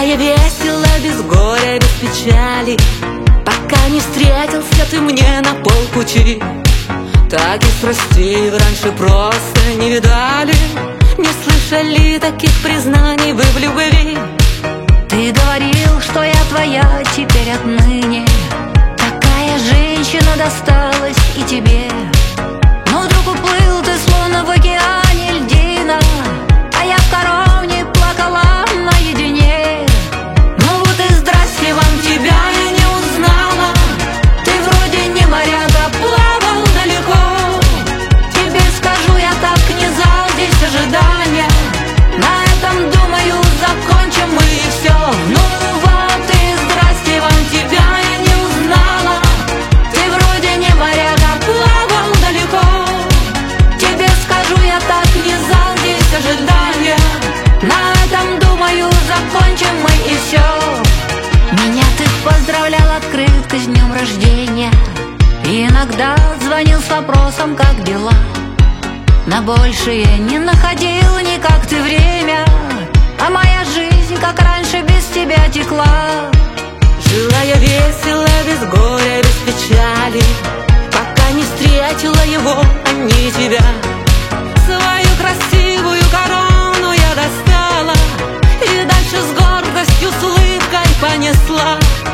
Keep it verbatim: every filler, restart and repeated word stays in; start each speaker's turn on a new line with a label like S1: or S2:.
S1: я весело, без горя, без печали, пока не встретился ты мне на полпути. Таких страстей вы раньше просто не видали, не слышали таких признаний вы в любви.
S2: Ты говорил, что я твоя теперь отныне, такая женщина досталась и тебе. Но вдруг уплыл ты, словно в океане льдина, а я в коровне плакала наедине.
S1: Ну вот и здрасте вам, тебя я не узнала. Ты вроде не моряк, а плавал далеко.
S2: Тебе скажу, я так не зал здесь ожидания.
S1: На этом, думаю, закончим мы и все.
S2: Ну вот и здрасте вам, тебя я не узнала.
S1: Ты вроде не моряк, а плавал далеко.
S2: Тебе скажу, я так не зал здесь ожидания.
S1: На этом, думаю, закончим мы и все.
S2: Меня ты поздравлял открыткой с днем рождения, и иногда звонил с вопросом, как дела. На большее не находил никак ты время, а моя жизнь, как раньше, без тебя текла.
S1: Жила я весело, без горя, без печали, пока не встретила его, а не тебя. Свою красивую корону я достала и дальше с гордостью, с улыбкой понесла.